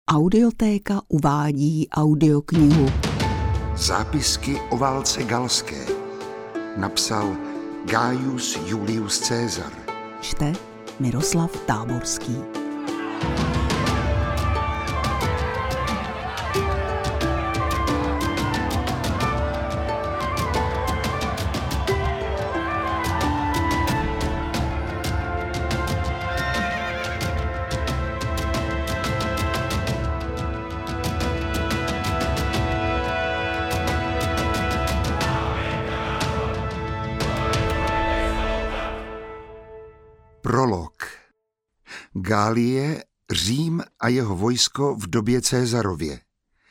Audiotéka uvádí audioknihu Zápisky o válce galské. Napsal Gaius Julius Caesar. Čte Miroslav Táborský. Prolog. Galie, Řím a jeho vojsko v době Caesarově.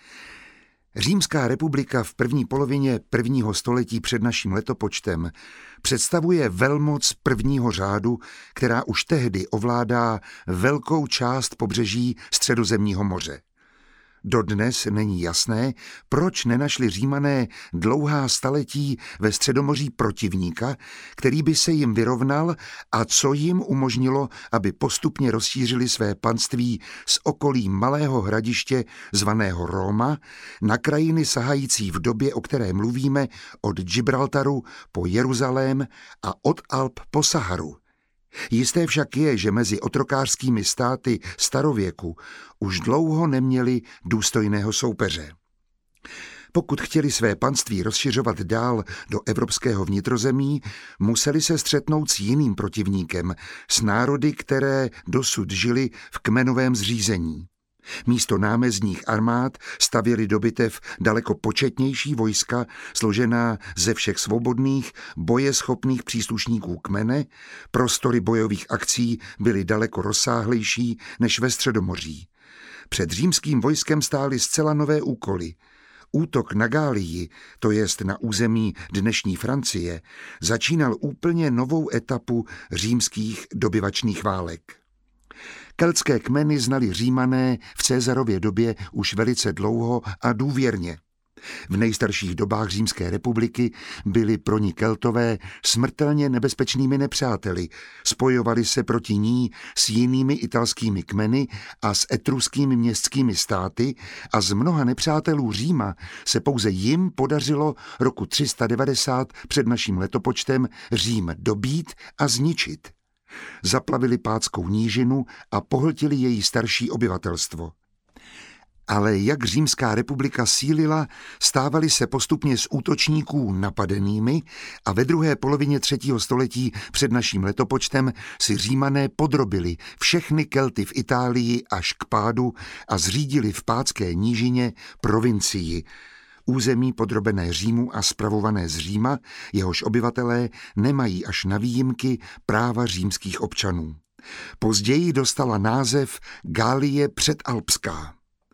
Římská republika v první polovině prvního století před naším letopočtem představuje velmoc prvního řádu, která už tehdy ovládá velkou část pobřeží Středozemního moře. Dodnes není jasné, proč nenašli Římané dlouhá staletí ve Středomoří protivníka, který by se jim vyrovnal a co jim umožnilo, aby postupně rozšířili své panství z okolí malého hradiště zvaného Róma na krajiny sahající v době, o které mluvíme, od Gibraltaru po Jeruzalém a od Alp po Saharu. Jisté však je, že mezi otrokářskými státy starověku už dlouho neměli důstojného soupeře. Pokud chtěli své panství rozšiřovat dál do evropského vnitrozemí, museli se střetnout s jiným protivníkem, s národy, které dosud žili v kmenovém zřízení. Místo námezdních armád stavěli do bitev daleko početnější vojska, složená ze všech svobodných, bojeschopných příslušníků kmene, prostory bojových akcí byly daleko rozsáhlejší než ve Středomoří. Před římským vojskem stály zcela nové úkoly. Útok na Gálii, to jest na území dnešní Francie, začínal úplně novou etapu římských dobyvačných válek. Keltské kmeny znali Římané v Caesarově době už velice dlouho a důvěrně. V nejstarších dobách Římské republiky byli pro ní Keltové smrtelně nebezpečnými nepřáteli, spojovali se proti ní s jinými italskými kmeny a s etruskými městskými státy a z mnoha nepřátelů Říma se pouze jim podařilo roku 390 před naším letopočtem Řím dobít a zničit. Zaplavili Pátskou nížinu a pohltili její starší obyvatelstvo. Ale jak Římská republika sílila, stávali se postupně z útočníků napadenými a ve druhé polovině 3. století před naším letopočtem si Římané podrobili všechny Kelty v Itálii až k pádu a zřídili v Pátské nížině provincii, území podrobené Římu a spravované z Říma, jehož obyvatelé nemají až na výjimky práva římských občanů. Později dostala název Galie předalpská.